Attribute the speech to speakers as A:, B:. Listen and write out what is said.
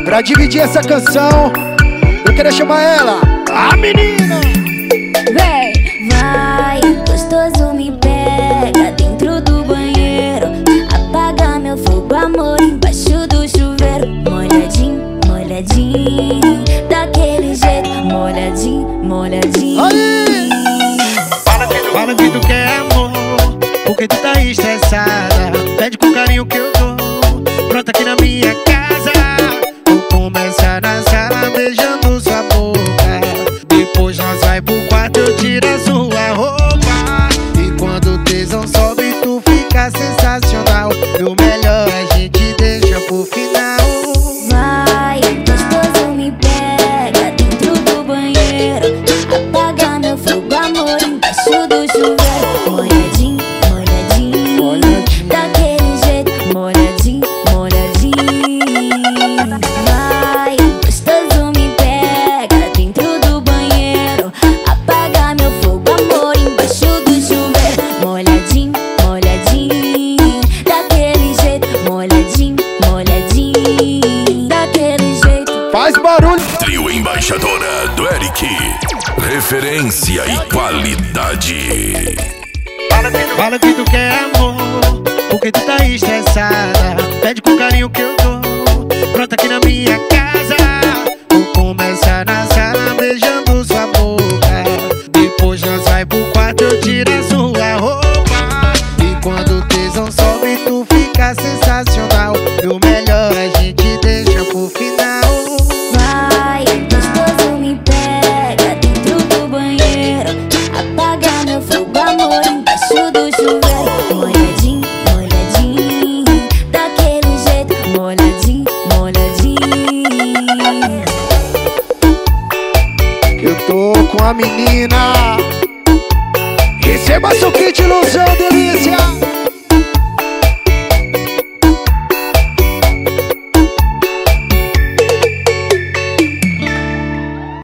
A: Pra dividir essa canção, eu queria chamar ela, a menina.
B: Vem, vai, gostoso me pega dentro do banheiro. Apaga meu fogo, amor, embaixo do chuveiro. Molhadinho, molhadinho, daquele jeito. Molhadinho, molhadinho.
A: Aí!
C: Fala que tu quer amor, porque tu tá estressada. Pede com carinho que eu dou, pronto aqui na minha casa. Vou começar na sala beijando sua boca. Depois nós vai pro quarto, eu tiro a sua roupa. E quando o tesão sobe, tu fica sensacional. E o melhor a gente deixa pro final.
B: Vai, gostoso me pega dentro do banheiro. Apaga meu fogo, amor, embaixo do chuveiro. Molhadinho, molhadinho, daquele jeito. Molhadinho, molhadinho. Vai, gostoso me pega dentro do banheiro. Apaga meu fogo, amor, embaixo do chuveiro. Molhadinho, molhadinho, daquele jeito. Molhadinho, molhadinho, daquele jeito.
A: Faz barulho.
D: Trio Embaixadora do Eric. Referência e qualidade.
C: Fala que tu quer amor, porque tu tá estressada. Pede com carinho que eu dou, pronto aqui na minha casa. Vou começar na sala beijando sua boca. Depois nós vai pro quarto, eu tiro a sua roupa. E quando o tesão sobe, tu fica sensacional. E o melhor a gente deixa pro final.
B: Vai, gostoso me pega dentro do banheiro. Apaga meu fogo, amor, embaixo do chuveiro. Molhadinho, molhadinho, daquele jeito. Molhadinho, molhadinho.
A: Eu tô com a menina. Receba seu kit ilusão, delícia.